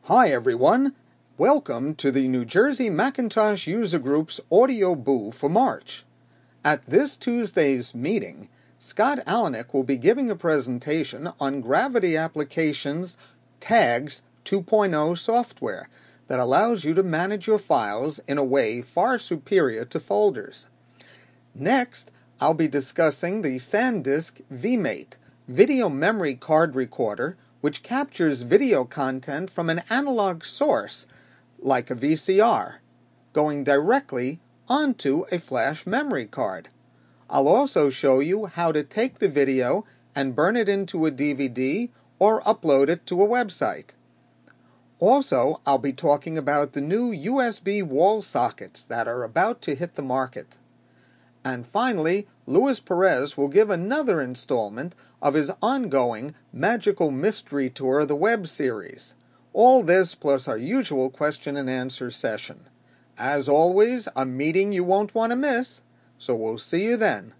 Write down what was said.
Hi everyone, welcome to the New Jersey Macintosh User Group's Audio Boo for March. At this Tuesday's meeting, Scott Alanick will be giving a presentation on Gravity Applications Tags 2.0 software that allows you to manage your files in a way far superior to folders. Next, I'll be discussing the SanDisk vMate video memory card recorder, which captures video content from an analog source, like a VCR, going directly onto a flash memory card. I'll also show you how to take the video and burn it into a DVD or upload it to a website. Also, I'll be talking about the new USB wall sockets that are about to hit the market. And finally, Luis Perez will give another installment of his ongoing Magical Mystery Tour the Web series. All this plus our usual question and answer session. As always, a meeting you won't want to miss, so we'll see you then.